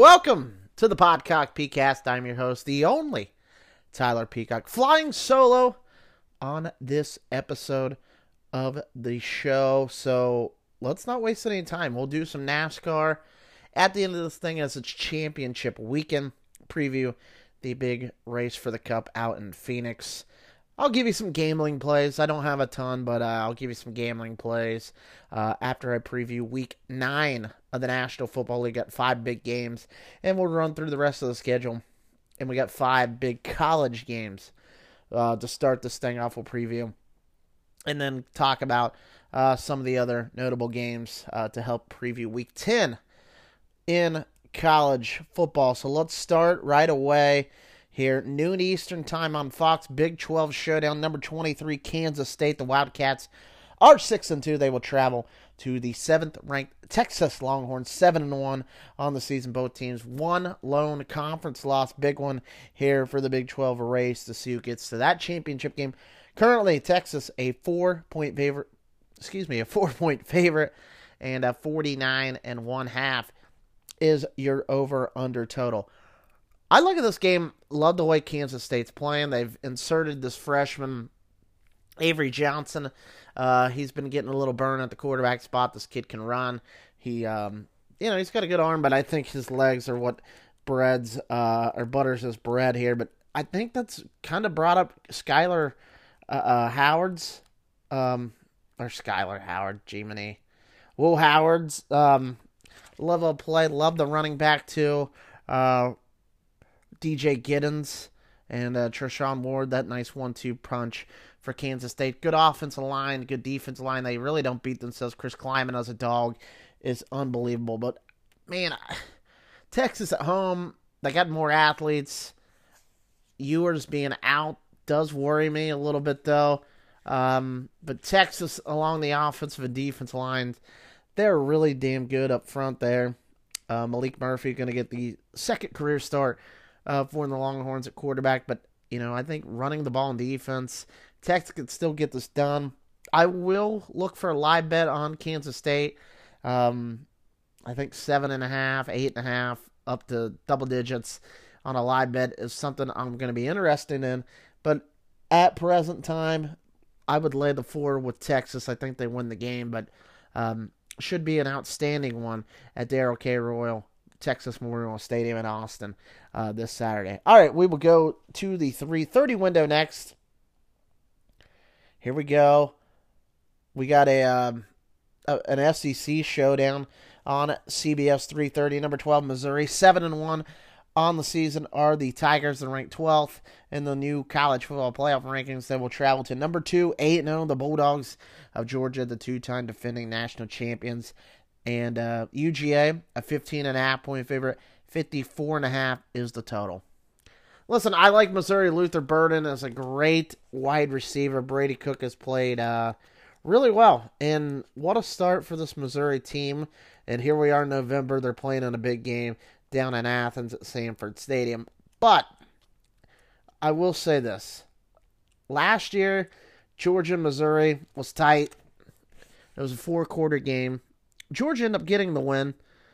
welcome to the Podcock Peacast. I'm your host, the only Tyler Peacock, flying solo on this episode of the show. So let's not waste any time. We'll do some NASCAR at the end of this thing as it's championship weekend. Preview the big race for the Cup out in Phoenix. I'll give you some gambling plays. I don't have a ton, but I'll give you some gambling plays after I preview Week 9 of the National Football League. Got 5 big games, and we'll run through the rest of the schedule. And we got 5 big college games to start this thing off. We'll preview, and then talk about some of the other notable games to help preview Week 10 in college football. So let's start right away. Here, noon Eastern time on Fox, Big 12 showdown, number 23, Kansas State. The Wildcats are 6-2. They will travel to the 7th-ranked Texas Longhorns, 7-1 on the season. Both teams, one lone conference loss, big one here for the Big 12 race to see who gets to that championship game. Currently, Texas a 4-point favorite, and a 49.5 is your over/under total. I look at this game, love the way Kansas State's playing. They've inserted this freshman, Avery Johnson. He's been getting a little burn at the quarterback spot. This kid can run. He's got a good arm, but I think his legs are what butters his bread here. But I think that's kind of brought up Skylar Howard's, or Skylar Howard, Jiminy. Will Howard's level of play. Love the running back, too. DJ Giddens and Treshaun Ward, that nice 1-2 punch for Kansas State. Good offensive line, good defensive line. They really don't beat themselves. Chris Kleiman as a dog is unbelievable. But, man, Texas at home, they got more athletes. Ewers being out does worry me a little bit, though. But Texas, along the offensive and defensive lines, they're really damn good up front there. Malik Murphy going to get the second career start for the Longhorns at quarterback. But, I think running the ball in defense, Texas could still get this done. I will look for a live bet on Kansas State. I think 7.5, 8.5, up to double digits on a live bet is something I'm going to be interested in. But at present time, I would lay the 4 with Texas. I think they win the game, but should be an outstanding one at Darrell K. Royal Texas Memorial Stadium in Austin this Saturday. All right, we will go to the 3:30 window next. Here we go. We got an SEC showdown on CBS 3:30. Number 12, Missouri, 7-1 on the season are the Tigers. They're ranked 12th in the new college football playoff rankings. They will travel to number 2, 8-0, the Bulldogs of Georgia, the 2-time defending national champions. And UGA, a 15.5-point favorite, 54.5 is the total. Listen, I like Missouri. Luther Burden is a great wide receiver. Brady Cook has played really well. And what a start for this Missouri team. And here we are in November. They're playing in a big game down in Athens at Sanford Stadium. But I will say this. Last year, Georgia-Missouri was tight. It was a 4-quarter game. Georgia ended up getting the win,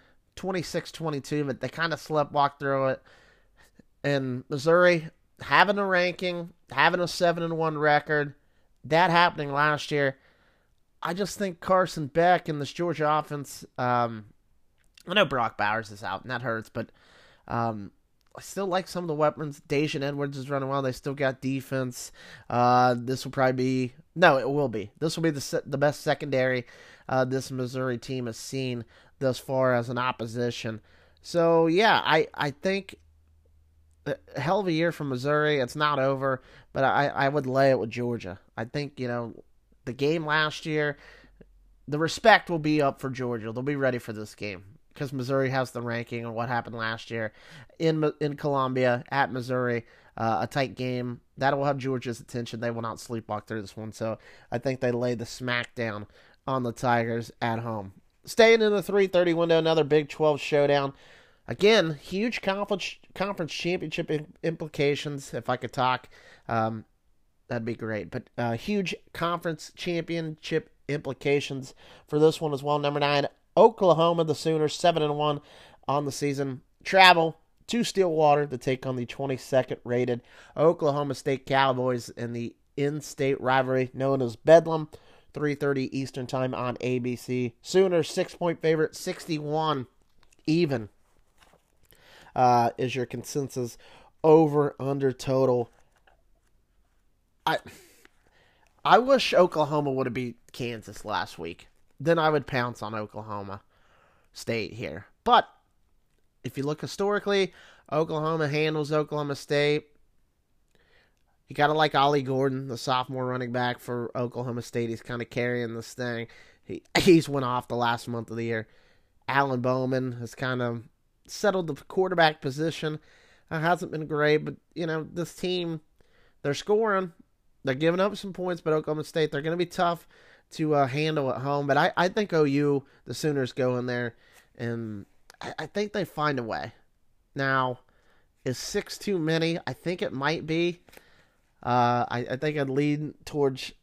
26-22, but they kind of sleptwalked through it. And Missouri having a ranking, having a 7-1 record, that happening last year. I just think Carson Beck and this Georgia offense, I know Brock Bowers is out, and that hurts, but I still like some of the weapons. Dacian Edwards is running well. They still got defense. This will probably be... No, it will be. This will be the best secondary this Missouri team has seen thus far as an opposition. So, yeah, I think a hell of a year for Missouri. It's not over, but I would lay it with Georgia. I think, the game last year, the respect will be up for Georgia. They'll be ready for this game because Missouri has the ranking on what happened last year in Columbia at Missouri. A tight game. That will have Georgia's attention. They will not sleepwalk through this one. So I think they lay the smackdown on the Tigers at home. Staying in the 3:30 window, another Big 12 showdown. Again, huge conference championship implications. If I could talk, that'd be great. But huge conference championship implications for this one as well. Number 9, Oklahoma, the Sooners, 7-1 on the season. travel to Stillwater to take on the 22nd rated Oklahoma State Cowboys in the in-state rivalry known as Bedlam. 3:30 Eastern Time on ABC. Sooners 6-point favorite, 61 even is your consensus over under total. I wish Oklahoma would have beat Kansas last week. Then I would pounce on Oklahoma State here. But if you look historically, Oklahoma handles Oklahoma State. You got to like Ollie Gordon, the sophomore running back for Oklahoma State. He's kind of carrying this thing. He's went off the last month of the year. Alan Bowman has kind of settled the quarterback position. Hasn't been great, but, this team, they're scoring. They're giving up some points, but Oklahoma State, they're going to be tough to handle at home. But I think OU, the Sooners, go in there, and I think they find a way. Now, is 6 too many? I think it might be. I think I'd lean towards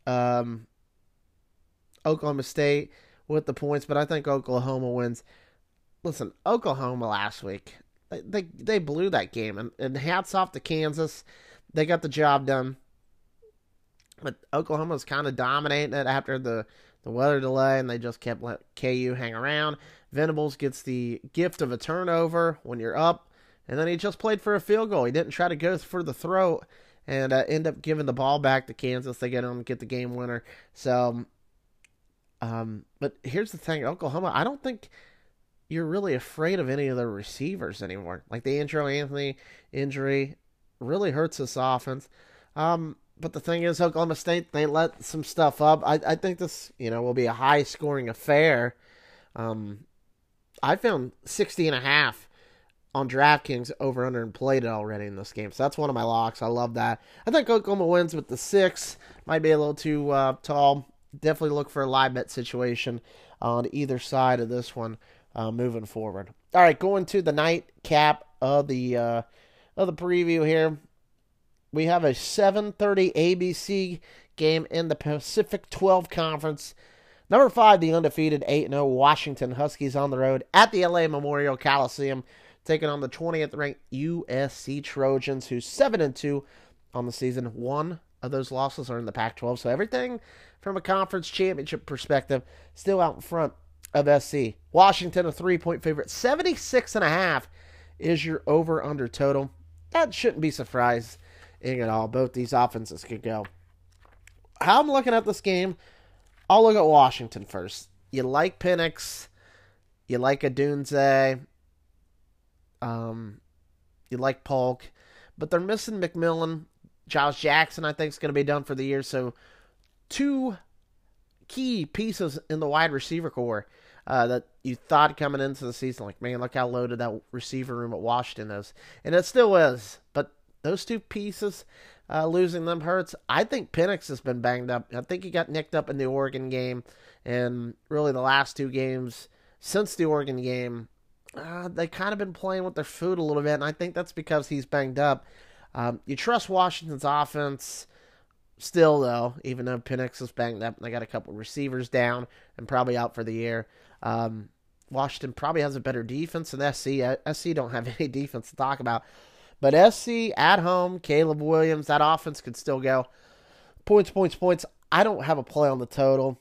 Oklahoma State with the points, but I think Oklahoma wins. Listen, Oklahoma last week, they blew that game, and hats off to Kansas. They got the job done. But Oklahoma's kind of dominating it after the weather delay, and they just kept letting KU hang around. Venables gets the gift of a turnover when you're up, and then he just played for a field goal. He didn't try to go for the throat and end up giving the ball back to Kansas. They get on and get the game winner. So, but here's the thing, Oklahoma, I don't think you're really afraid of any of their receivers anymore. Like the Andrew Anthony injury really hurts this offense. But the thing is, Oklahoma State, they let some stuff up. I think this, will be a high-scoring affair. I found 60.5 on DraftKings over under and played it already in this game. So that's one of my locks. I love that. I think Oklahoma wins with the 6. Might be a little too tall. Definitely look for a live bet situation on either side of this one moving forward. All right, going to the nightcap of the preview here. We have a 7:30 ABC game in the Pacific 12 Conference. Number 5, the undefeated 8-0 Washington Huskies on the road at the LA Memorial Coliseum, taking on the 20th ranked USC Trojans, who's 7-2 on the season. One of those losses are in the Pac-12, so everything from a conference championship perspective still out in front of SC. Washington, a 3-point favorite. 76.5 is your over-under total. That shouldn't be surprising at all. Both these offenses could go. How I'm looking at this game, I'll look at Washington first. You like Penix. You like Adunze. You like Polk. But they're missing McMillan. Josh Jackson, I think, is going to be done for the year. So, 2 key pieces in the wide receiver core that you thought coming into the season, like, man, look how loaded that receiver room at Washington is. And it still is. But those 2 pieces, losing them hurts. I think Penix has been banged up. I think he got nicked up in the Oregon game. And really the last 2 games since the Oregon game, they kind of been playing with their food a little bit. And I think that's because he's banged up. You trust Washington's offense still, though, even though Penix is banged up. They got a couple receivers down and probably out for the year. Washington probably has a better defense than SC. SC don't have any defense to talk about. But SC at home, Caleb Williams, that offense could still go. Points. I don't have a play on the total.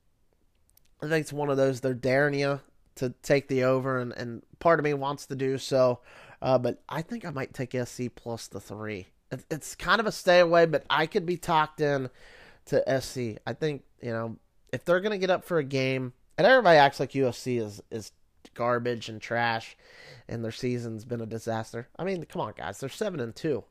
I think it's one of those, they're daring you to take the over, and part of me wants to do so. But I think I might take SC plus the 3. It's kind of a stay away, but I could be talked in to SC. I think, if they're going to get up for a game, and everybody acts like UFC is garbage and trash, and their season's been a disaster. I mean, come on, guys. They're 7-2.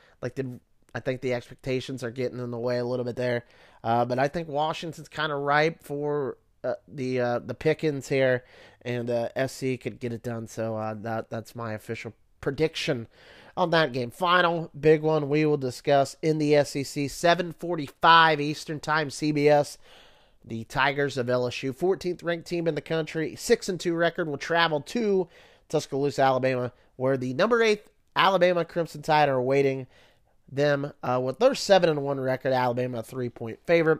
I think the expectations are getting in the way a little bit there. But I think Washington's kind of ripe for the pickings here, and SC could get it done. So that's my official prediction on that game. Final big one we will discuss in the SEC, 7:45 Eastern Time, CBS. The Tigers of LSU, 14th ranked team in the country, 6-2 record, will travel to Tuscaloosa, Alabama, where the number 8 Alabama Crimson Tide are awaiting them with their 7-1 record. Alabama, a 3-point favorite.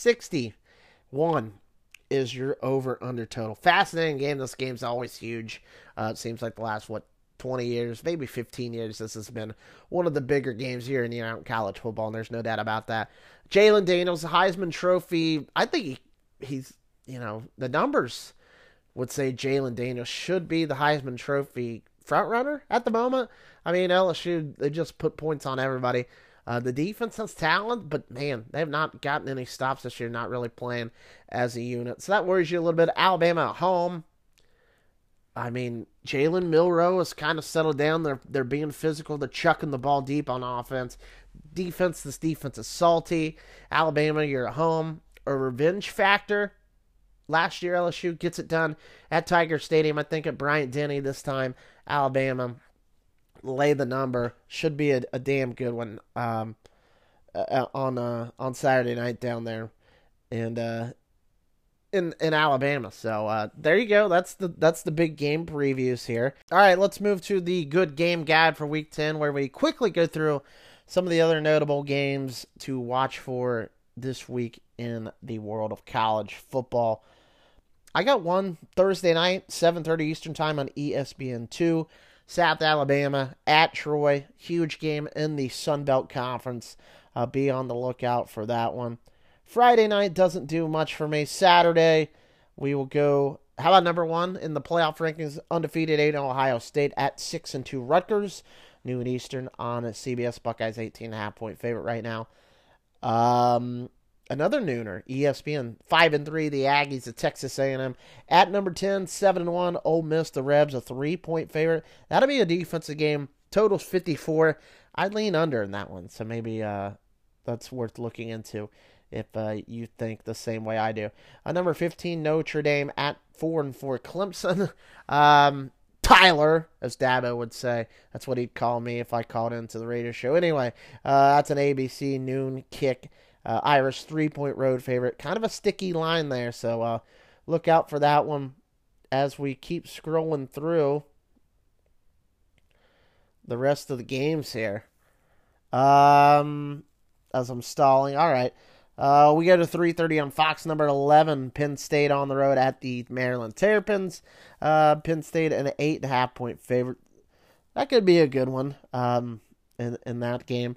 61 is your over-under total. Fascinating game. This game's always huge. It seems like the last, 20 years, maybe 15 years, this has been one of the bigger games year in year out in college football, and there's no doubt about that. Jalen Daniels, the Heisman Trophy, I think he's, the numbers would say Jalen Daniels should be the Heisman Trophy front runner at the moment. I mean, LSU, they just put points on everybody. The defense has talent, but man, they have not gotten any stops this year, not really playing as a unit. So that worries you a little bit. Alabama at home. I mean, Jalen Milroe has kind of settled down. They're being physical. They're chucking the ball deep on offense. This defense is salty. Alabama, you're at home. A revenge factor. Last year, LSU gets it done at Tiger Stadium. I think at Bryant-Denny this time. Alabama lay the number. Should be a damn good one on Saturday night down there, and in Alabama. So there you go. That's the big game previews here. All right, let's move to the good game guide for Week 10, where we quickly go through some of the other notable games to watch for this week in the world of college football. I got one Thursday night, 7:30 Eastern Time on ESPN2. South Alabama at Troy. Huge game in the Sun Belt Conference. Be on the lookout for that one. Friday night doesn't do much for me. Saturday, we will go. How about number one in the playoff rankings? Undefeated 8 Ohio State at 6-2 Rutgers. Noon Eastern on CBS. Buckeyes 18.5 point favorite right now. Another nooner, ESPN 5-3. The Aggies at Texas A&M at number 10, 7-1. Ole Miss, the Rebs, a 3-point favorite. That'll be a defensive game. Totals 54. I'd lean under in that one, so maybe that's worth looking into if you think the same way I do. Number 15, Notre Dame at 4-4 Clemson. Tyler, as Dabo would say. That's what he'd call me if I called into the radio show. Anyway, that's an ABC noon kick. Irish 3-point road favorite. Kind of a sticky line there, so look out for that one as we keep scrolling through the rest of the games here. As I'm stalling. All right. We go to 3:30 on Fox. Number 11, Penn State on the road at the Maryland Terrapins. Penn State an 8.5 point favorite. That could be a good one in that game.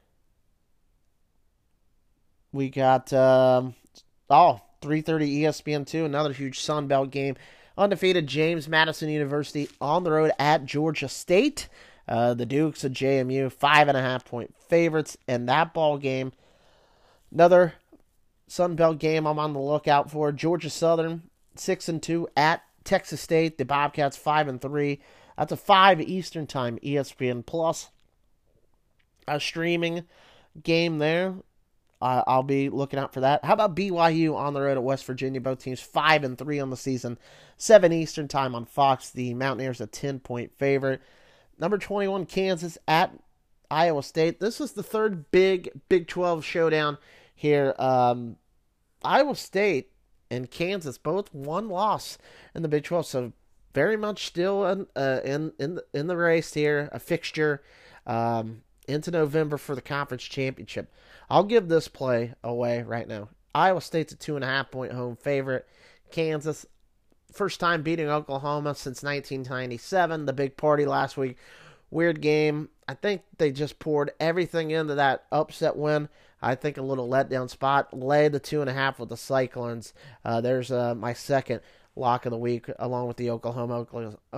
We got 3:30 ESPN2, another huge Sun Belt game. Undefeated James Madison University on the road at Georgia State. The Dukes of JMU, 5.5 point favorites in that ball game. Another Sun Belt game I'm on the lookout for. Georgia Southern, 6-2 at Texas State. The Bobcats 5-3. That's a 5 Eastern Time ESPN Plus. A streaming game there. I'll be looking out for that. How about BYU on the road at West Virginia? Both teams 5-3 on the season. 7 Eastern Time on Fox. The Mountaineers a 10-point favorite. Number 21, Kansas at Iowa State. This is the third Big 12 showdown here. Iowa State and Kansas both one loss in the Big 12, so very much still in the race here. A fixture into November for the conference championship. I'll give this play away right now. Iowa State's a 2.5 point home favorite. Kansas, first time beating Oklahoma since 1997. The big party last week. Weird game. I think they just poured everything into that upset win. I think a little letdown spot. Lay the 2.5 with the Cyclones. There's my second lock of the week, along with the Oklahoma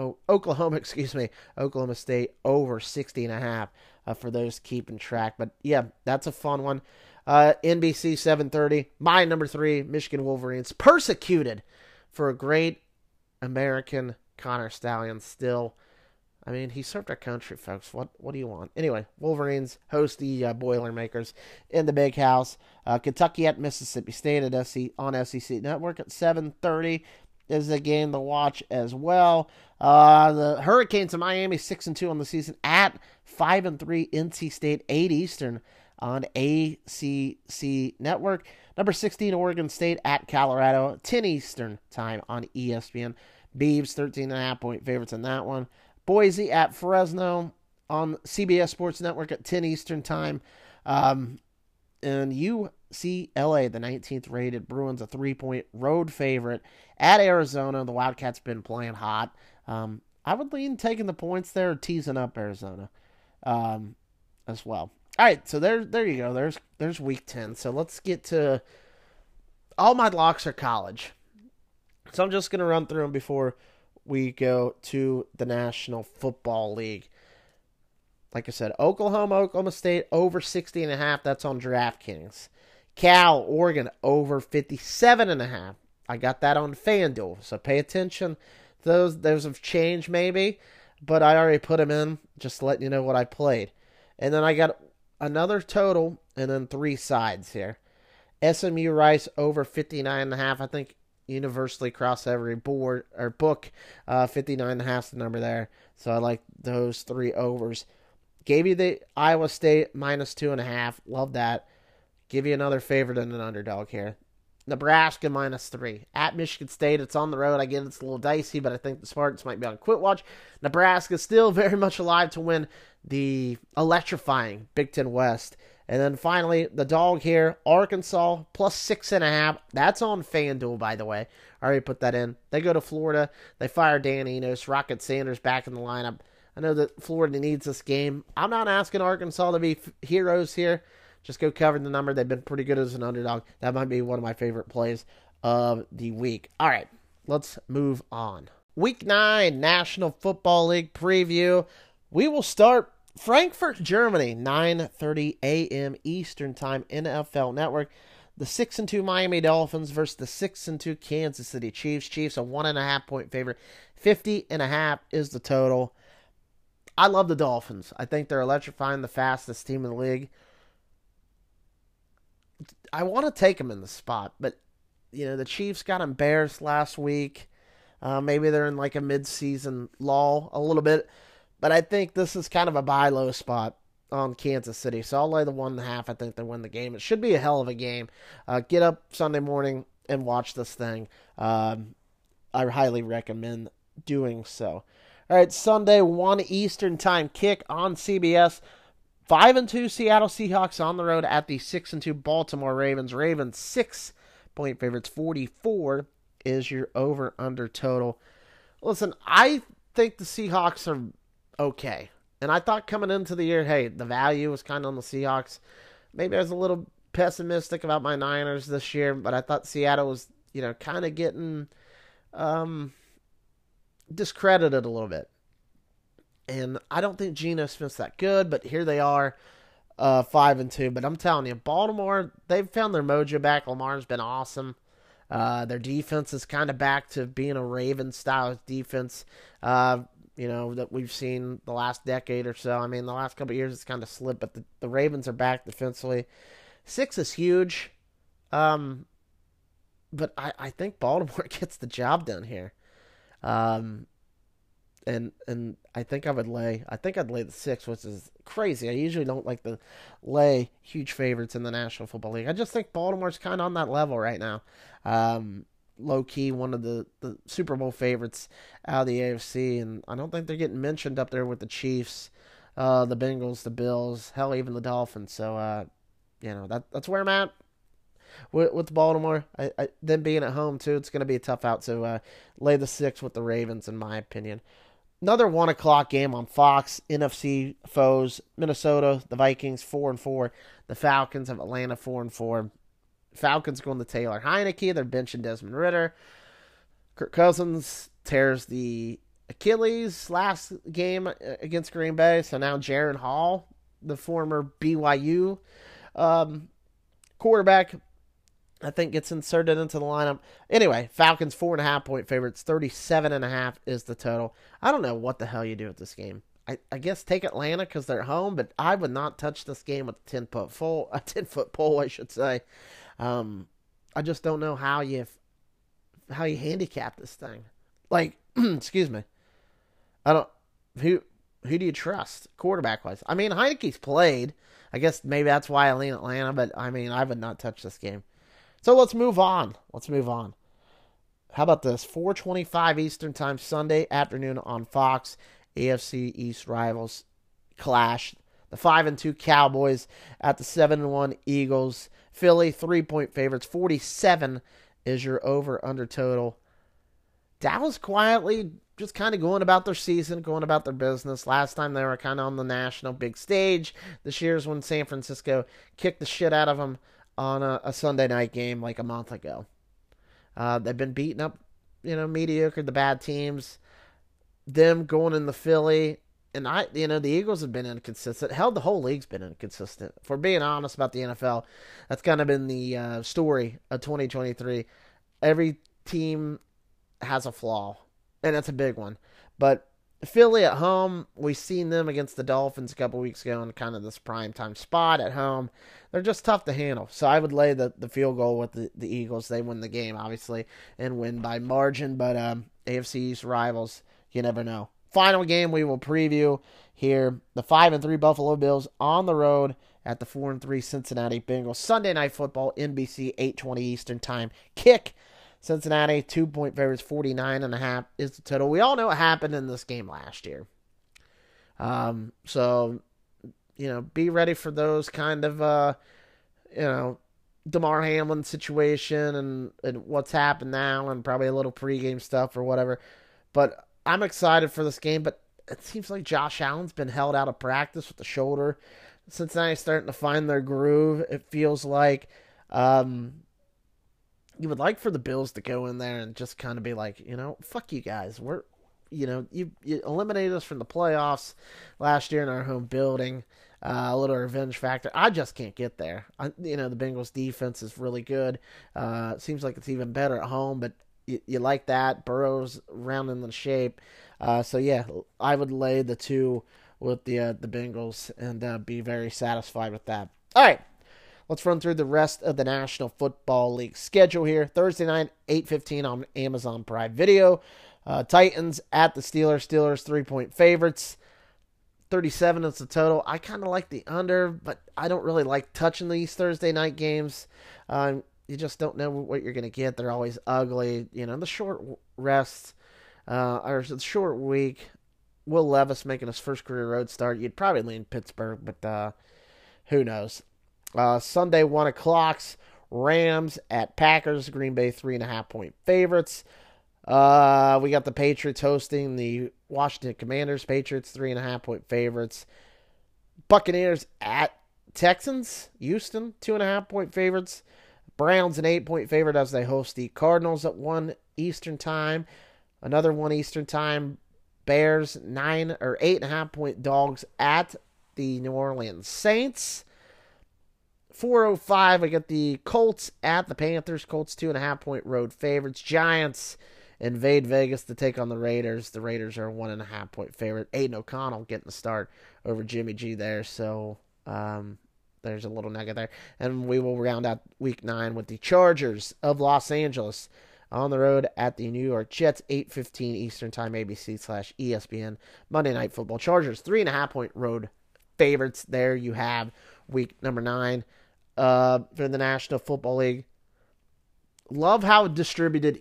State over 60.5 for those keeping track. But yeah, that's a fun one. NBC 7:30. My number 3, Michigan Wolverines, persecuted for a great American Connor Stallion. Still, I mean, he served our country, folks. What do you want? Anyway, Wolverines host the Boilermakers in the Big House. Kentucky at Mississippi State at on SEC Network at 7:30 is a game to watch as well. The Hurricanes of Miami 6-2 on the season at 5-3 NC State 8 Eastern on ACC Network. Number 16 Oregon State at Colorado 10 Eastern time on ESPN. Beavs 13.5 point favorites in that one. Boise at Fresno on CBS Sports Network at 10 Eastern time. And UCLA, the 19th rated Bruins, a 3-point road favorite at Arizona. The Wildcats been playing hot. I would lean taking the points there or teasing up Arizona as well. All right, so there you go. There's week 10. So let's get to all my locks are college. So I'm just going to run through them before we go to the National Football League. Like I said, Oklahoma State over 60.5. That's on DraftKings. Cal, Oregon over 57.5. I got that on FanDuel, so pay attention. Those have changed maybe, but I already put them in, just letting you know what I played. And then I got another total and then 3 sides here. SMU Rice over 59.5. I think universally across every board or book, 59.5 is the number there. So I like those 3 overs. Gave you the Iowa State minus 2.5. Love that. Give you another favorite and an underdog here. Nebraska minus 3. At Michigan State, it's on the road. I get it's a little dicey, but I think the Spartans might be on quit watch. Nebraska still very much alive to win the electrifying Big Ten West. And then finally, the dog here, Arkansas plus 6.5. That's on FanDuel, by the way. I already put that in. They go to Florida. They fire Dan Enos. Rocket Sanders back in the lineup. I know that Florida needs this game. I'm not asking Arkansas to be heroes here. Just go cover the number. They've been pretty good as an underdog. That might be one of my favorite plays of the week. All right, let's move on. Week 9, National Football League preview. We will start Frankfurt, Germany, 9:30 a.m. Eastern Time, NFL Network. The 6-2 Miami Dolphins versus the 6-2 Kansas City Chiefs. Chiefs a 1.5-point favorite. 50.5 is the total. I love the Dolphins. I think they're electrifying, the fastest team in the league. I want to take them in the spot, but the Chiefs got embarrassed last week. Maybe they're in like a mid-season lull a little bit, but I think this is kind of a buy low spot on Kansas City, so I'll lay the 1.5. I think they win the game. It should be a hell of a game. Get up Sunday morning and watch this thing. I highly recommend doing so. All right, Sunday, 1 Eastern Time kick on CBS. 5-2 Seattle Seahawks on the road at the 6-2 Baltimore Ravens. Ravens 6-point favorites. 44 is your over/under total. Listen, I think the Seahawks are okay. And I thought coming into the year, hey, the value was kind of on the Seahawks. Maybe I was a little pessimistic about my Niners this year, but I thought Seattle was, kind of getting discredited a little bit. And I don't think Geno Smith's that good, but here they are, 5-2. But I'm telling you, Baltimore, they've found their mojo back. Lamar's been awesome. Their defense is kind of back to being a Ravens-style defense, that we've seen the last decade or so. I mean, the last couple of years it's kind of slipped, but the Ravens are back defensively. 6 is huge, but I think Baltimore gets the job done here. And I think I'd lay the 6, which is crazy. I usually don't like to lay huge favorites in the National Football League. I just think Baltimore's kind of on that level right now. Low-key, one of the Super Bowl favorites out of the AFC, and I don't think they're getting mentioned up there with the Chiefs, the Bengals, the Bills, hell, even the Dolphins. So, that's where I'm at with Baltimore. Them being at home, too, it's going to be a tough out. So, lay the 6 with the Ravens, in my opinion. Another 1 o'clock game on Fox. NFC foes: Minnesota, the Vikings 4-4. The Falcons of Atlanta 4-4. Falcons going to Taylor Heineke. They're benching Desmond Ridder. Kirk Cousins tears the Achilles last game against Green Bay. So now Jaron Hall, the former BYU quarterback, I think gets inserted into the lineup. Anyway, Falcons 4.5-point favorites. 37.5 is the total. I don't know what the hell you do with this game. I guess take Atlanta because they're home, but I would not touch this game with a 10-foot pole, I should say. I just don't know how you handicap this thing. Like, excuse me. Who do you trust quarterback wise? I mean, Heineke's played. I guess maybe that's why I lean Atlanta, but I mean, I would not touch this game. So let's move on. How about this? 4:25 Eastern Time Sunday afternoon on Fox. AFC East rivals clash. The 5-2 Cowboys at the 7-1 Eagles. Philly 3-point favorites. 47 is your over/under total. Dallas quietly just kind of going about their season, going about their business. Last time they were kind of on the national big stage. This year's when San Francisco kicked the shit out of them on a Sunday night game like a month ago. They've been beating up, mediocre, the bad teams. Them going in the Philly. And the Eagles have been inconsistent. Hell, the whole league's been inconsistent. If we're being honest about the NFL, that's kind of been the story of 2023. Every team has a flaw, and that's a big one. But Philly at home, we've seen them against the Dolphins a couple weeks ago in kind of this primetime spot at home. They're just tough to handle. So I would lay the field goal with the Eagles. They win the game, obviously, and win by margin. But AFC East rivals, you never know. Final game we will preview here. The 5-3 Buffalo Bills on the road at the 4-3 Cincinnati Bengals. Sunday Night Football, NBC, 8:20 Eastern Time. Kick. Cincinnati, 2-point favorites, 49.5 is the total. We all know what happened in this game last year. So, be ready for those kind of, Damar Hamlin situation and what's happened now and probably a little pregame stuff or whatever. But I'm excited for this game, but it seems like Josh Allen's been held out of practice with the shoulder. Cincinnati's starting to find their groove. It feels like you would like for the Bills to go in there and just kind of be like, fuck you guys. You eliminated us from the playoffs last year in our home building. A little revenge factor. I just can't get there. The Bengals defense is really good. It seems like it's even better at home, but you like that. Burrow's rounding the shape. So, yeah, I would lay the 2 with the Bengals and be very satisfied with that. All right, let's run through the rest of the National Football League schedule here. Thursday night, 8:15 on Amazon Prime Video. Titans at the Steelers. Steelers 3-point favorites. 37 is the total. I kind of like the under, but I don't really like touching these Thursday night games. You just don't know what you're going to get. They're always ugly. The short rest or the short week. Will Levis making his first career road start. You'd probably lean Pittsburgh, but who knows. Sunday, 1 o'clock. Rams at Packers. Green Bay 3.5-point favorites. We got the Patriots hosting the Washington Commanders. Patriots 3.5-point favorites. Buccaneers at Texans. Houston 2.5-point favorites. Browns an 8-point favorite as they host the Cardinals at 1 Eastern time. Another 1 Eastern time. Bears 9 or 8.5-point dogs at the New Orleans Saints. 4:05, we got the Colts at the Panthers. Colts 2.5-point road favorites. Giants invade Vegas to take on the Raiders. The Raiders are a 1.5-point favorite. Aiden O'Connell getting the start over Jimmy G there. So, there's a little nugget there. And we will round out week 9 with the Chargers of Los Angeles on the road at the New York Jets, 8:15 Eastern Time, ABC/ESPN. Monday Night Football. Chargers, 3.5-point road favorites. There you have week number 9 for the National Football League. Love how distributed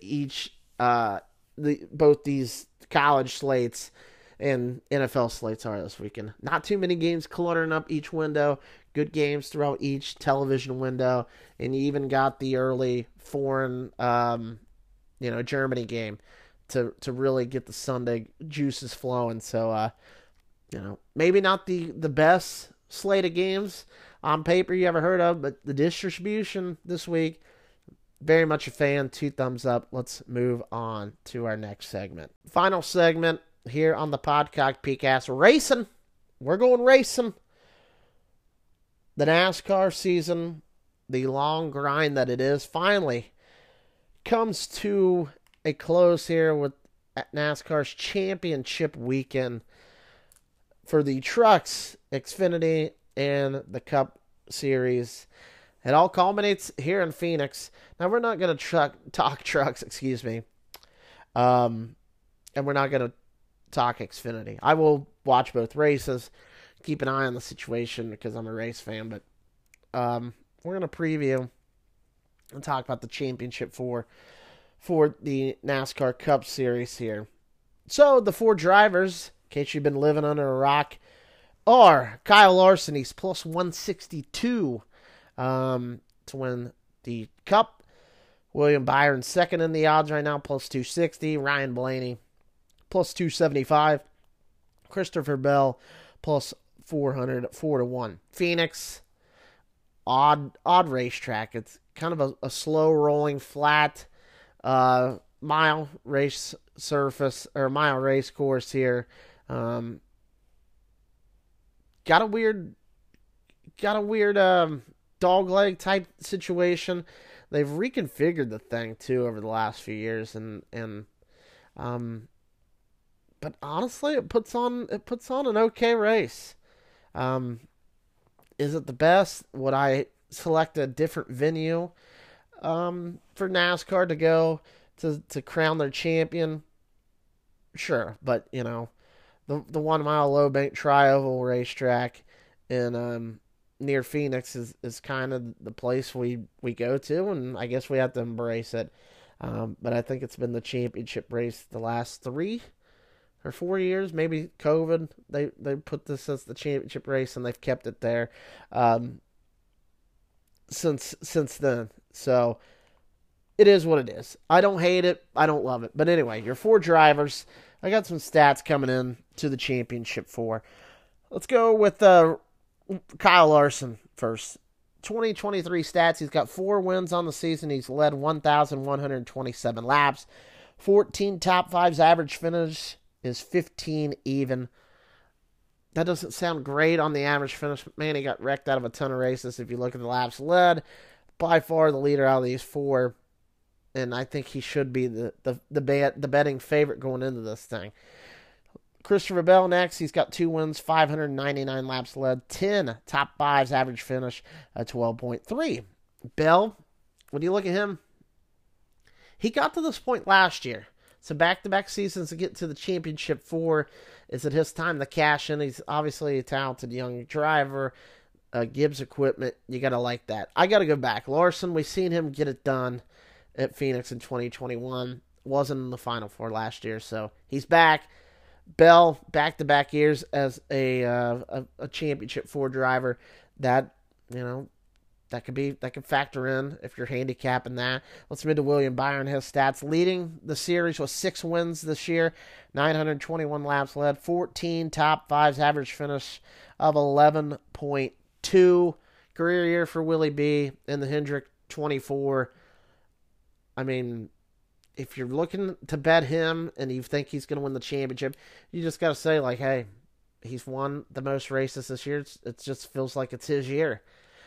both these college slates and NFL slates are this weekend. Not too many games cluttering up each window. Good games throughout each television window. And you even got the early foreign, Germany game to really get the Sunday juices flowing. So, maybe not the best slate of games on paper you ever heard of, but the distribution this week, very much a fan. 2 thumbs up. Let's move on to our next segment. Final segment here on the Podcast PCast. Racing. We're going racing. The NASCAR season, the long grind that it is, finally comes to a close here with NASCAR's championship weekend for the trucks, Xfinity, and the Cup Series. It all culminates here in Phoenix. Now, we're not going to talk trucks, and we're not going to talk Xfinity. I will watch both races, keep an eye on the situation because I'm a race fan, but we're going to preview and talk about the championship for the NASCAR Cup Series here. So, the 4 drivers, in case you've been living under a rock, are Kyle Larson. He's plus 162 to win the Cup. William Byron second in the odds right now, plus 260. Ryan Blaney plus 275. Christopher Bell plus 400, 4-1. Phoenix, odd racetrack. It's kind of a slow rolling flat mile race surface or mile race course here. Got a weird dog leg type situation. They've reconfigured the thing too over the last few years, but honestly, it puts on an okay race. Is it the best? Would I select a different venue for NASCAR to go to crown their champion? Sure, but the 1 mile low bank tri-oval racetrack in near Phoenix is kind of the place we go to, and I guess we have to embrace it. But I think it's been the championship race the last 3 or 4 years, maybe COVID. They put this as the championship race, and they've kept it there since then. So it is what it is. I don't hate it. I don't love it. But anyway, your 4 drivers. I got some stats coming in to the championship 4. Let's go with Kyle Larson first. 2023 stats. He's got 4 wins on the season. He's led 1,127 laps. 14 top 5s. Average finish is 15 even. That doesn't sound great on the average finish. Man, he got wrecked out of a ton of races. If you look at the laps led, by far the leader out of these 4. And I think he should be the betting favorite going into this thing. Christopher Bell next. He's got 2 wins, 599 laps led, 10 top 5s, average finish at 12.3. Bell, when you look at him, he got to this point last year. So back-to-back seasons to get to the championship 4. Is it his time to cash in? He's obviously a talented young driver. Gibbs equipment, you got to like that. I got to go back. Larson, we've seen him get it done at Phoenix in 2021. Wasn't in the Final Four last year, so he's back. Bell, back-to-back years as a championship 4 driver. That could factor in if you're handicapping that. Let's move to William Byron. His stats leading the series with 6 wins this year, 921 laps led, 14 top 5s, average finish of 11.2. Career year for Willie B in the Hendrick 24. I mean, if you're looking to bet him and you think he's going to win the championship, you just got to say, like, hey, he's won the most races this year. It just feels like it's his year.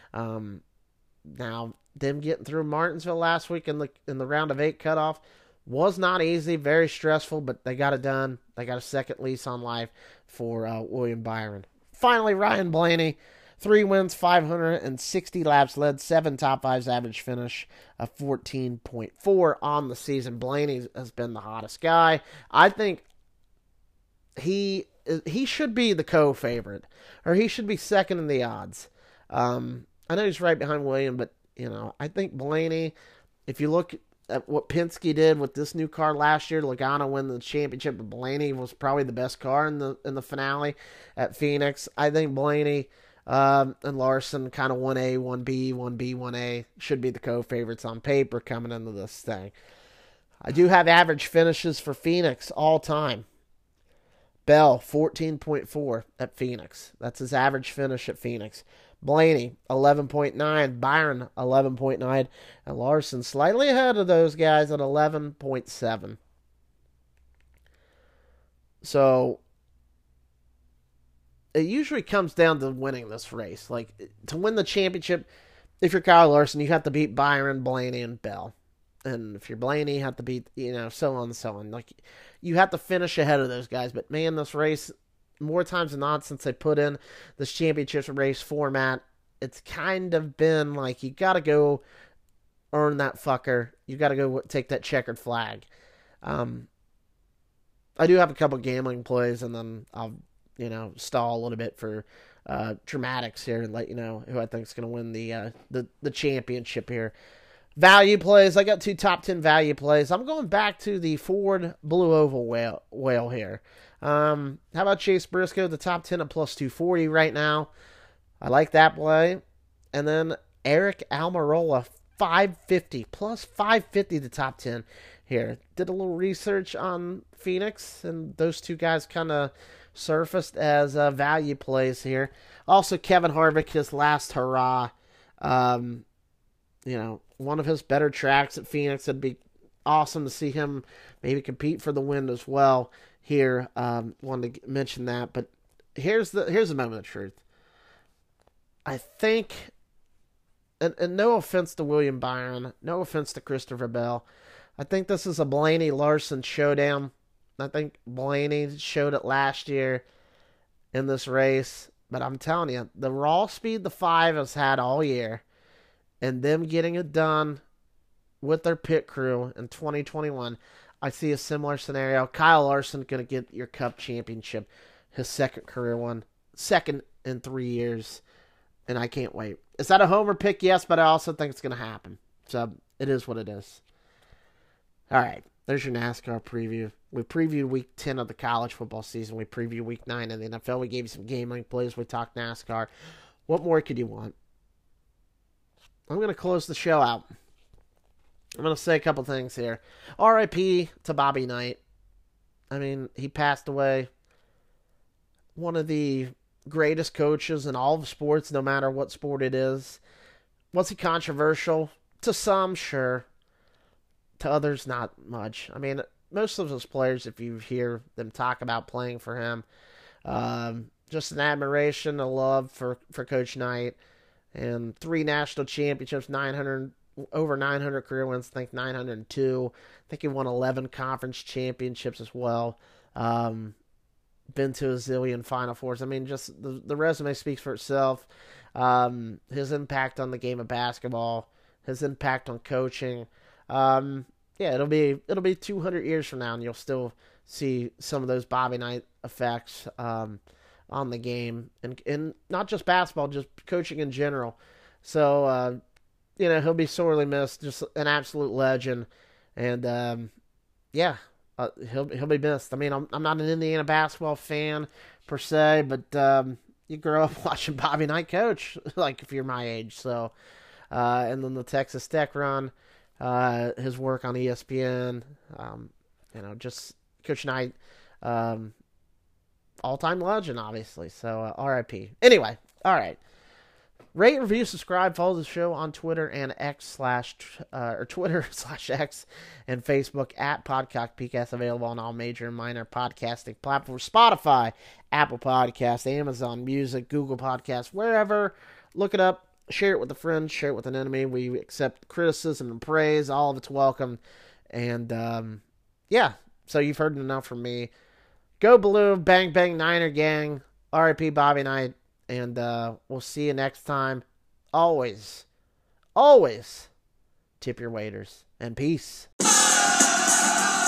Now, them getting through Martinsville last week in the round of 8 cutoff was not easy, very stressful, but they got it done. They got a second lease on life for William Byron. Finally, Ryan Blaney. 3 wins, 560 laps led, 7 top 5s, average finish of 14.4 on the season. Blaney has been the hottest guy. I think he should be the co-favorite, or he should be second in the odds. I know he's right behind William, but I think Blaney, if you look at what Penske did with this new car last year, Logano won the championship, but Blaney was probably the best car in the finale at Phoenix. I think Blaney and Larson, kind of 1A, 1B, 1B, 1A, should be the co-favorites on paper coming into this thing. I do have average finishes for Phoenix all time. Bell, 14.4 at Phoenix. That's his average finish at Phoenix. Blaney, 11.9. Byron, 11.9. And Larson, slightly ahead of those guys at 11.7. So it usually comes down to winning this race. Like, to win the championship, if you're Kyle Larson, you have to beat Byron, Blaney, and Bell. And if you're Blaney, you have to beat, so on and so on. Like, you have to finish ahead of those guys. But, man, this race, more times than not, since they put in this championship race format, it's kind of been like, you got to go earn that fucker. You got to go take that checkered flag. I do have a couple gambling plays, and then I'll stall a little bit for dramatics here and let you know who I think is going to win the championship here. Value plays. I got 2 top 10 value plays. I'm going back to the Ford Blue Oval whale here. How about Chase Briscoe, the top 10 at plus 240 right now? I like that play. And then Eric Almirola, 550, plus 550 the top 10. here. Did a little research on Phoenix, and those two guys kind of surfaced as value plays here. Also, Kevin Harvick, his last hurrah. One of his better tracks at Phoenix. It'd be awesome to see him maybe compete for the win as well here. Wanted to mention that, but here's the moment of truth. I think, and no offense to William Byron, no offense to Christopher Bell, I think this is a Blaney Larson showdown. I think Blaney showed it last year in this race, but I'm telling you, the raw speed the 5 has had all year, and them getting it done with their pit crew in 2021, I see a similar scenario. Kyle Larson going to get your Cup championship, his second career one, second in 3 years, and I can't wait. Is that a homer pick? Yes, but I also think it's going to happen. So it is what it is. All right, there's your NASCAR preview. We previewed Week 10 of the college football season. We previewed Week 9 of the NFL. We gave you some game-winning plays. We talked NASCAR. What more could you want? I'm going to close the show out. I'm going to say a couple things here. R.I.P. to Bobby Knight. I mean, he passed away. One of the greatest coaches in all of sports, no matter what sport it is. Was he controversial? To some, sure. To others, not much. I mean, most of those players, if you hear them talk about playing for him, just an admiration, a love for Coach Knight. And 3 national championships, over 900 career wins, I think 902. I think he won 11 conference championships as well. Been to a zillion Final Fours. I mean, just the resume speaks for itself. His impact on the game of basketball, his impact on coaching. It'll be 200 years from now, and you'll still see some of those Bobby Knight effects on the game, and not just basketball, just coaching in general. So, he'll be sorely missed. Just an absolute legend, and he'll be missed. I mean, I'm not an Indiana basketball fan per se, but you grow up watching Bobby Knight coach, like if you're my age. So, and then the Texas Tech run, his work on ESPN, just Coach Knight, all-time legend, obviously. So, R.I.P. Anyway, all right. Rate, review, subscribe, follow the show on Twitter and Twitter/X and Facebook at Podcock PCast, available on all major and minor podcasting platforms: Spotify, Apple Podcasts, Amazon Music, Google Podcasts, wherever. Look it up, share it with a friend, share it with an enemy. We accept criticism and praise. All of it's welcome. And, so you've heard enough from me. Go Blue, bang, bang, Niner gang, R.I.P. Bobby Knight. And we'll see you next time. Always tip your waiters. And peace.